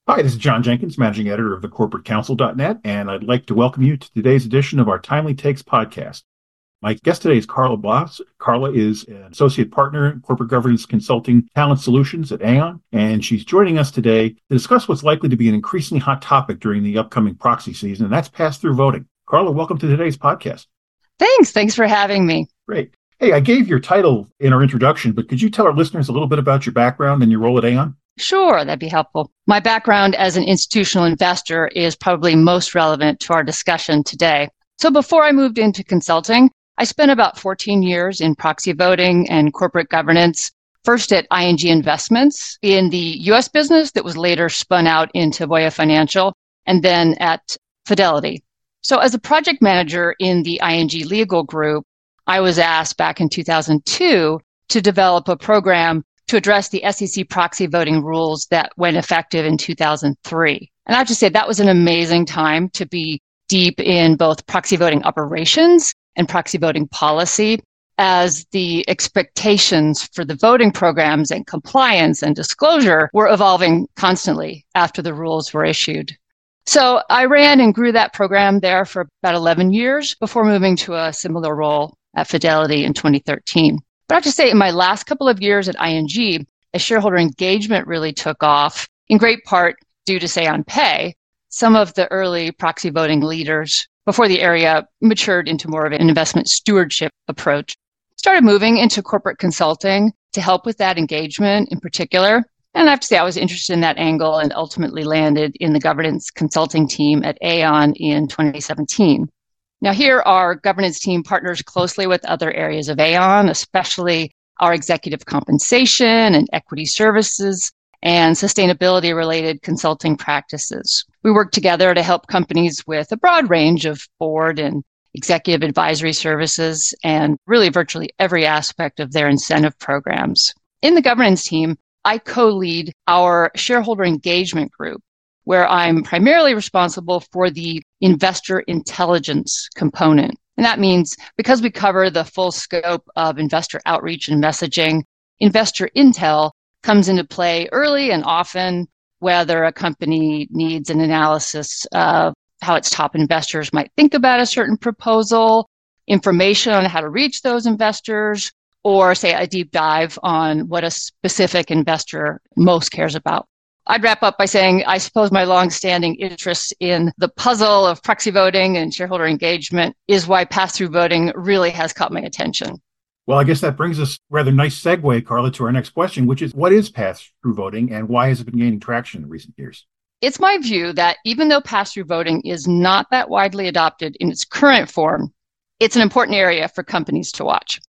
Hi, this is John Jenkins, managing editor of thecorporatecouncil.net, and I'd like to welcome you to today's edition of our Timely Takes podcast. My guest today is Carla Bloss. Carla is an associate partner in corporate governance consulting talent solutions at Aon, and she's joining us today to discuss what's likely to be an increasingly hot topic during the upcoming proxy season, and that's pass-through voting. Carla, welcome to today's podcast. Thanks for having me. Great. Hey, I gave your title in our introduction, but could you tell our listeners a little bit about your background and your role at Aon? Sure, that'd be helpful. My background as an institutional investor is probably most relevant to our discussion today. So before I moved into consulting, I spent about 14 years in proxy voting and corporate governance, first at ING Investments in the U.S. business that was later spun out into Voya Financial, and then at Fidelity. So as a project manager in the ING Legal Group, I was asked back in 2002 to develop a program to address the SEC proxy voting rules that went effective in 2003. And I have to say that was an amazing time to be deep in both proxy voting operations and proxy voting policy, as the expectations for the voting programs and compliance and disclosure were evolving constantly after the rules were issued. So I ran and grew that program there for about 11 years before moving to a similar role at Fidelity in 2013. But I have to say, in my last couple of years at ING, as shareholder engagement really took off, in great part due to Say on Pay, some of the early proxy voting leaders, before the area matured into more of an investment stewardship approach, started moving into corporate consulting to help with that engagement in particular. And I have to say, I was interested in that angle and ultimately landed in the governance consulting team at Aon in 2017. Now, here our governance team partners closely with other areas of Aon, especially our executive compensation and equity services and sustainability-related consulting practices. We work together to help companies with a broad range of board and executive advisory services and really virtually every aspect of their incentive programs. In the governance team, I co-lead our shareholder engagement group, where I'm primarily responsible for the investor intelligence component. And that means because we cover the full scope of investor outreach and messaging, investor intel comes into play early and often, whether a company needs an analysis of how its top investors might think about a certain proposal, information on how to reach those investors, or say a deep dive on what a specific investor most cares about. I'd wrap up by saying, I suppose my long-standing interest in the puzzle of proxy voting and shareholder engagement is why pass-through voting really has caught my attention. Well, I guess that brings us rather nice segue, Carla, to our next question, which is what is pass-through voting and why has it been gaining traction in recent years? It's my view that even though pass-through voting is not that widely adopted in its current form, it's an important area for companies to watch.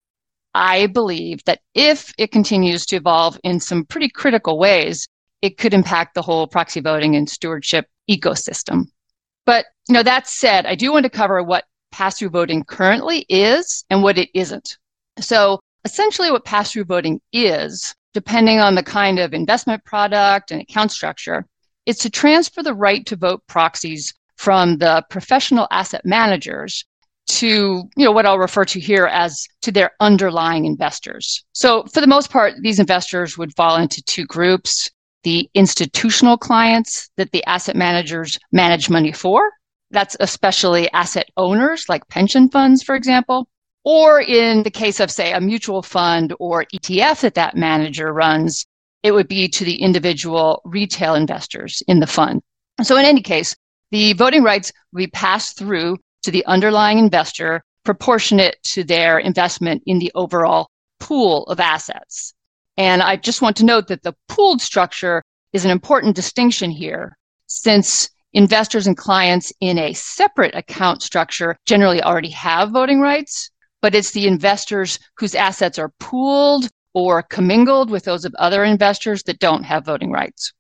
I believe that if it continues to evolve in some pretty critical ways, it could impact the whole proxy voting and stewardship ecosystem. But, that said, I do want to cover what pass-through voting currently is and what it isn't. So essentially what pass-through voting is, depending on the kind of investment product and account structure, is to transfer the right to vote proxies from the professional asset managers to, what I'll refer to here as to their underlying investors. So for the most part, these investors would fall into two groups: the institutional clients that the asset managers manage money for. That's especially asset owners like pension funds, for example, or in the case of, say, a mutual fund or ETF that manager runs, it would be to the individual retail investors in the fund. So in any case, the voting rights will be passed through to the underlying investor proportionate to their investment in the overall pool of assets. And I just want to note that the pooled structure is an important distinction here, since investors and clients in a separate account structure generally already have voting rights, but it's the investors whose assets are pooled or commingled with those of other investors that don't have voting rights.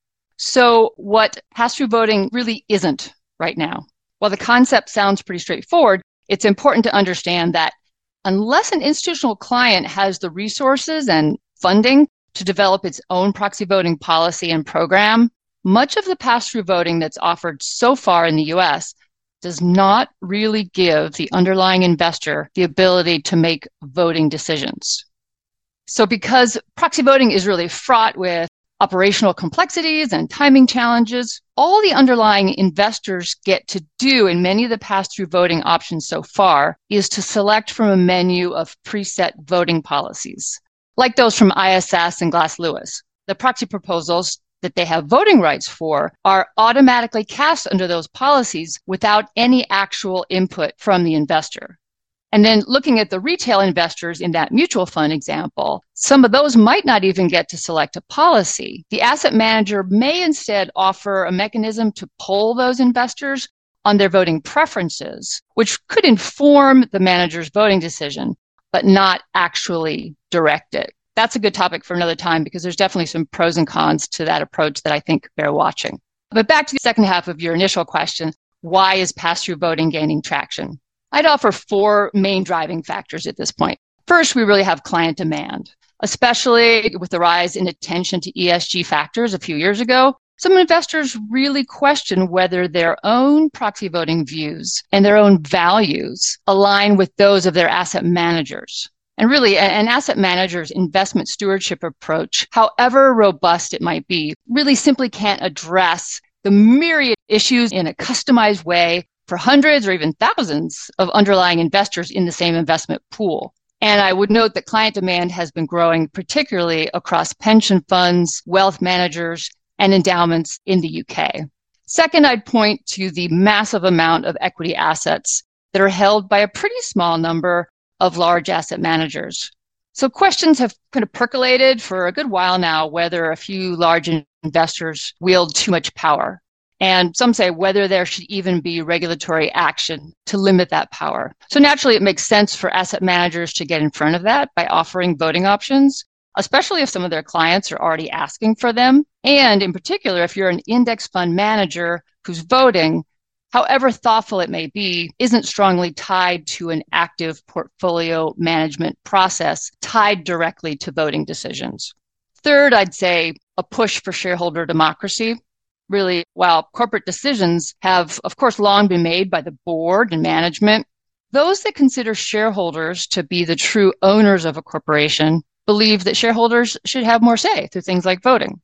So what pass-through voting really isn't right now. While the concept sounds pretty straightforward, it's important to understand that unless an institutional client has the resources and funding to develop its own proxy voting policy and program, much of the pass-through voting that's offered so far in the US does not really give the underlying investor the ability to make voting decisions. So because proxy voting is really fraught with operational complexities and timing challenges. All the underlying investors get to do in many of the pass-through voting options so far is to select from a menu of preset voting policies, like those from ISS and Glass Lewis. The proxy proposals that they have voting rights for are automatically cast under those policies without any actual input from the investor. And then looking at the retail investors in that mutual fund example, some of those might not even get to select a policy. The asset manager may instead offer a mechanism to poll those investors on their voting preferences, which could inform the manager's voting decision, but not actually direct it. That's a good topic for another time because there's definitely some pros and cons to that approach that I think bear watching. But back to the second half of your initial question, why is pass-through voting gaining traction? I'd offer 4 main driving factors at this point. First, we really have client demand, especially with the rise in attention to ESG factors a few years ago. Some investors really question whether their own proxy voting views and their own values align with those of their asset managers. And really, an asset manager's investment stewardship approach, however robust it might be, really simply can't address the myriad issues in a customized way for hundreds or even thousands of underlying investors in the same investment pool. And I would note that client demand has been growing, particularly across pension funds, wealth managers, and endowments in the UK. Second, I'd point to the massive amount of equity assets that are held by a pretty small number of large asset managers. So questions have kind of percolated for a good while now whether a few large investors wield too much power. And some say whether there should even be regulatory action to limit that power. So naturally, it makes sense for asset managers to get in front of that by offering voting options, especially if some of their clients are already asking for them. And in particular, if you're an index fund manager whose voting, however thoughtful it may be, isn't strongly tied to an active portfolio management process tied directly to voting decisions. Third, I'd say a push for shareholder democracy. Really, while corporate decisions have, of course, long been made by the board and management, those that consider shareholders to be the true owners of a corporation believe that shareholders should have more say through things like voting.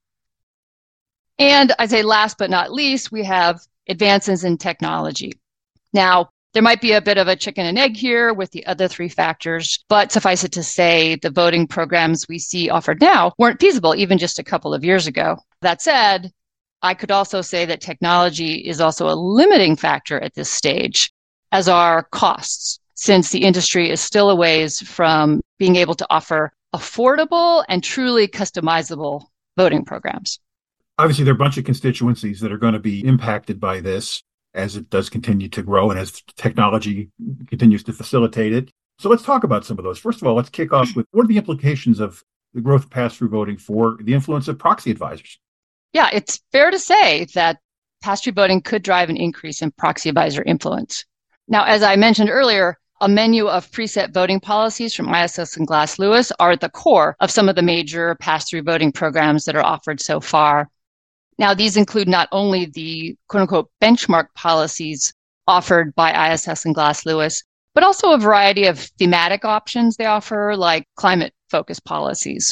And I'd say last but not least, we have advances in technology. Now, there might be a bit of a chicken and egg here with the other 3 factors, but suffice it to say, the voting programs we see offered now weren't feasible even just a couple of years ago. That said, I could also say that technology is also a limiting factor at this stage, as are costs, since the industry is still a ways from being able to offer affordable and truly customizable voting programs. Obviously, there are a bunch of constituencies that are going to be impacted by this as it does continue to grow and as technology continues to facilitate it. So let's talk about some of those. First of all, let's kick off with what are the implications of the growth of pass-through voting for the influence of proxy advisors? Yeah, it's fair to say that pass-through voting could drive an increase in proxy advisor influence. Now, as I mentioned earlier, a menu of preset voting policies from ISS and Glass Lewis are at the core of some of the major pass-through voting programs that are offered so far. Now, these include not only the quote-unquote benchmark policies offered by ISS and Glass Lewis, but also a variety of thematic options they offer, like climate-focused policies.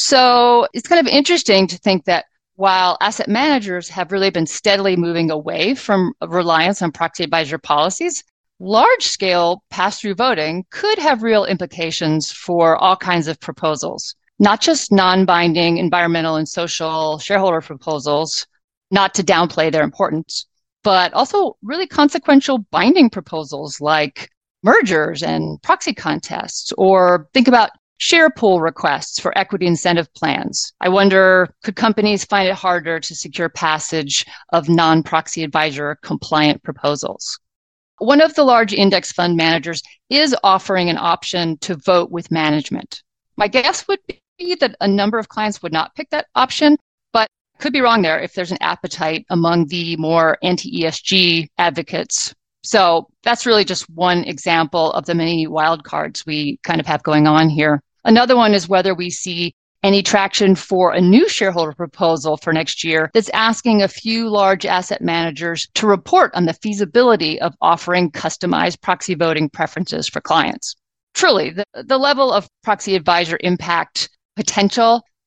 So it's kind of interesting to think that while asset managers have really been steadily moving away from reliance on proxy advisor policies, large-scale pass-through voting could have real implications for all kinds of proposals, not just non-binding environmental and social shareholder proposals, not to downplay their importance, but also really consequential binding proposals like mergers and proxy contests, or think about share pool requests for equity incentive plans. I wonder, could companies find it harder to secure passage of non-proxy advisor compliant proposals? One of the large index fund managers is offering an option to vote with management. My guess would be that a number of clients would not pick that option, but could be wrong there if there's an appetite among the more anti-ESG advocates. So that's really just one example of the many wildcards we kind of have going on here. Another one is whether we see any traction for a new shareholder proposal for next year that's asking a few large asset managers to report on the feasibility of offering customized proxy voting preferences for clients. Truly, the level of proxy advisor impact potential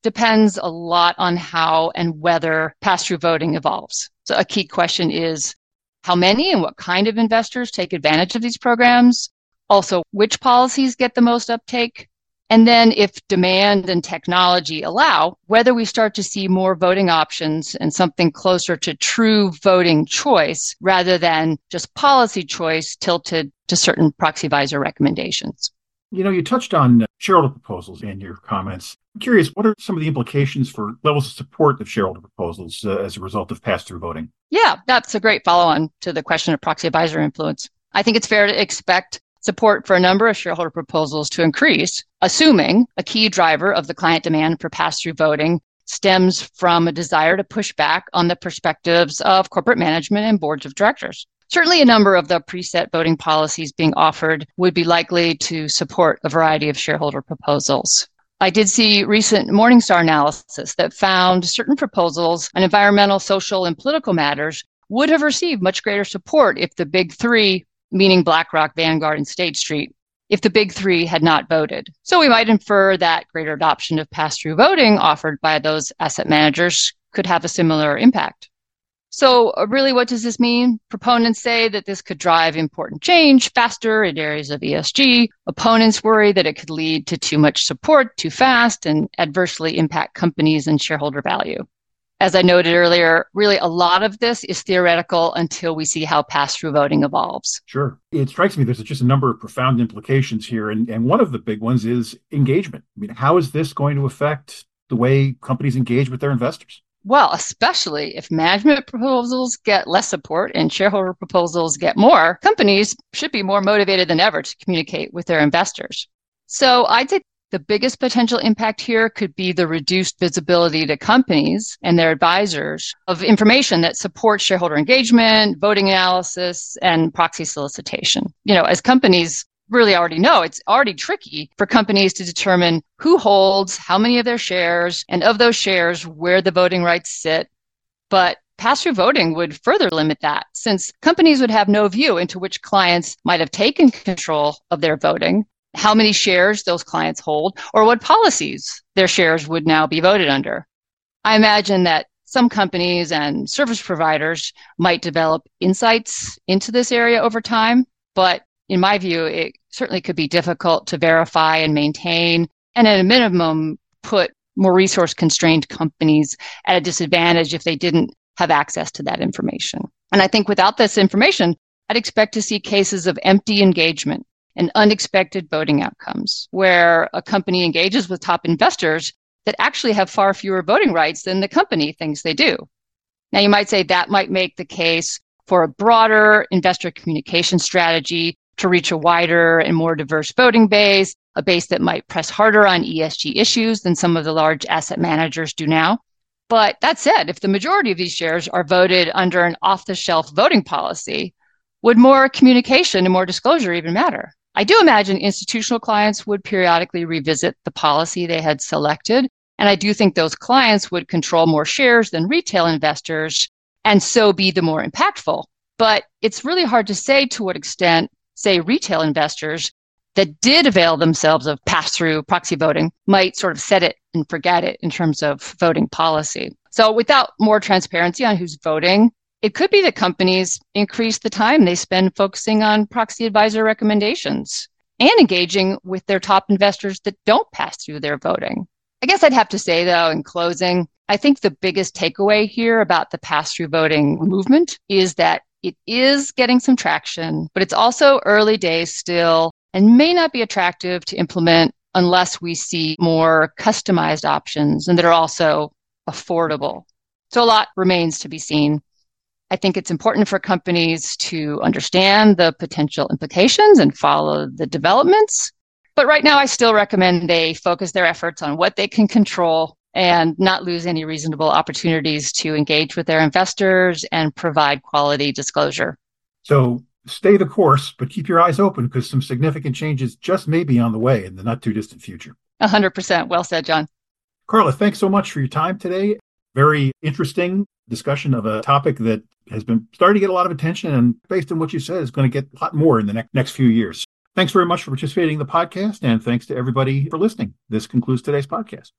depends a lot on how and whether pass-through voting evolves. So a key question is how many and what kind of investors take advantage of these programs? Also, which policies get the most uptake? And then if demand and technology allow, whether we start to see more voting options and something closer to true voting choice rather than just policy choice tilted to certain proxy advisor recommendations. You touched on shareholder proposals in your comments. I'm curious, what are some of the implications for levels of support of shareholder proposals as a result of pass-through voting? Yeah, that's a great follow-on to the question of proxy advisor influence. I think it's fair to expect support for a number of shareholder proposals to increase, assuming a key driver of the client demand for pass-through voting stems from a desire to push back on the perspectives of corporate management and boards of directors. Certainly, a number of the preset voting policies being offered would be likely to support a variety of shareholder proposals. I did see recent Morningstar analysis that found certain proposals on environmental, social, and political matters would have received much greater support if the big three, meaning BlackRock, Vanguard, and State Street, if the big three had not voted. So we might infer that greater adoption of pass-through voting offered by those asset managers could have a similar impact. So really, what does this mean? Proponents say that this could drive important change faster in areas of ESG. Opponents worry that it could lead to too much support too fast and adversely impact companies and shareholder value. As I noted earlier, really a lot of this is theoretical until we see how pass-through voting evolves. Sure. It strikes me there's just a number of profound implications here. And one of the big ones is engagement. I mean, how is this going to affect the way companies engage with their investors? Well, especially if management proposals get less support and shareholder proposals get more, companies should be more motivated than ever to communicate with their investors. So I'd say the biggest potential impact here could be the reduced visibility to companies and their advisors of information that supports shareholder engagement, voting analysis, and proxy solicitation. As companies really already know, it's already tricky for companies to determine who holds how many of their shares, and of those shares, where the voting rights sit. But pass-through voting would further limit that, since companies would have no view into which clients might have taken control of their voting, how many shares those clients hold, or what policies their shares would now be voted under. I imagine that some companies and service providers might develop insights into this area over time, but in my view, it certainly could be difficult to verify and maintain, and at a minimum, put more resource-constrained companies at a disadvantage if they didn't have access to that information. And I think without this information, I'd expect to see cases of empty engagement and unexpected voting outcomes, where a company engages with top investors that actually have far fewer voting rights than the company thinks they do. Now, you might say that might make the case for a broader investor communication strategy to reach a wider and more diverse voting base, a base that might press harder on ESG issues than some of the large asset managers do now. But that said, if the majority of these shares are voted under an off-the-shelf voting policy, would more communication and more disclosure even matter? I do imagine institutional clients would periodically revisit the policy they had selected, and I do think those clients would control more shares than retail investors and so be the more impactful. But it's really hard to say to what extent, say, retail investors that did avail themselves of pass-through proxy voting might sort of set it and forget it in terms of voting policy. So without more transparency on who's voting, it could be that companies increase the time they spend focusing on proxy advisor recommendations and engaging with their top investors that don't pass through their voting. I guess I'd have to say, though, in closing, I think the biggest takeaway here about the pass-through voting movement is that it is getting some traction, but it's also early days still and may not be attractive to implement unless we see more customized options and that are also affordable. So a lot remains to be seen. I think it's important for companies to understand the potential implications and follow the developments. But right now, I still recommend they focus their efforts on what they can control and not lose any reasonable opportunities to engage with their investors and provide quality disclosure. So stay the course, but keep your eyes open because some significant changes just may be on the way in the not too distant future. 100%. Well said, John. Carla, thanks so much for your time today. Very interesting discussion of a topic that has been starting to get a lot of attention and based on what you said is going to get a lot more in the next few years. Thanks very much for participating in the podcast and thanks to everybody for listening. This concludes today's podcast.